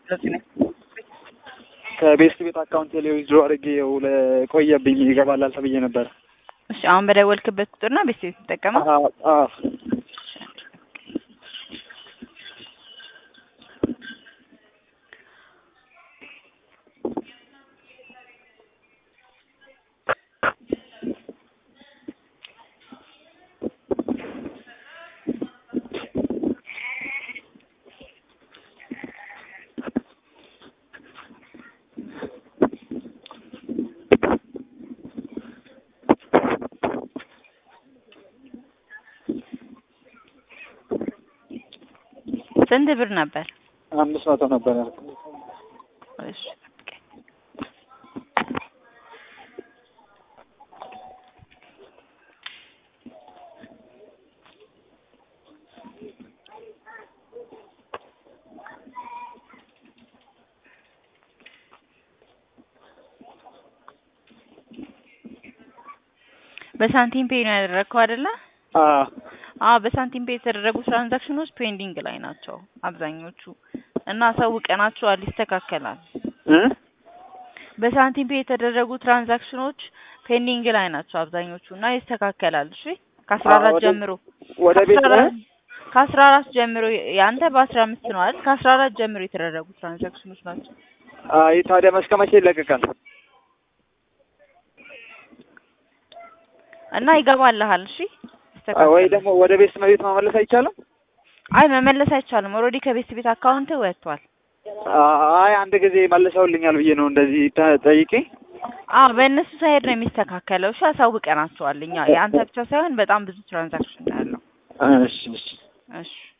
ከቤስት ቤት አካውንት ላይ ዊዝድሮ አድርጌው ለቆየብኝ ይገባላል ተብዬ ነበር። እሺ አሁን በደወልክበት ቁጥርና ቤስት ቤት ተጠቀመ? አዎ ስንት ብር ነበር? 500 ነበር። እሺ በሳንቲም ፔይ ነው ያደረከው አይደለ? በሳንቲም ፔይ የተደረጉ ትራንዛክሽኖች ፔንዲንግ ላይ ናቸው አብዛኞቹ እና አሳውቀናቸዋል፣ ይስተካከላል። በሳንቲም ፔይ የተደረጉ ትራንዛክሽኖች ፔንዲንግ ላይ ናቸው አብዛኞቹ እና ይስተካከላል። እሺ ከ14 ጀምሮ ወደ ቤት ከ14 ጀምሮ ያንተ በ15 ነው አይደል? ከ14 ጀምሮ የተደረጉ ትራንዛክሽኖች ናቸው። ታዲያ መስከመቼ ይለቀቃል? እና ይገባልሃል። እሺ ወይ ደግሞ ወደ ቤት መመለስ አይቻልም? አይ መመለስ አይቻልም። ኦልሬዲ ከቤት ቤት አካውንት ወጥቷል። አንድ ጊዜ መልሰውልኛል ብዬ ነው እንደዚህ ጠይቄ። በእነሱ ሳይድ ነው የሚስተካከለው። እሺ አሳውቀናቸዋል እኛ። የአንተ ብቻ ሳይሆን በጣም ብዙ ትራንዛክሽን ያለው። እሺ እሺ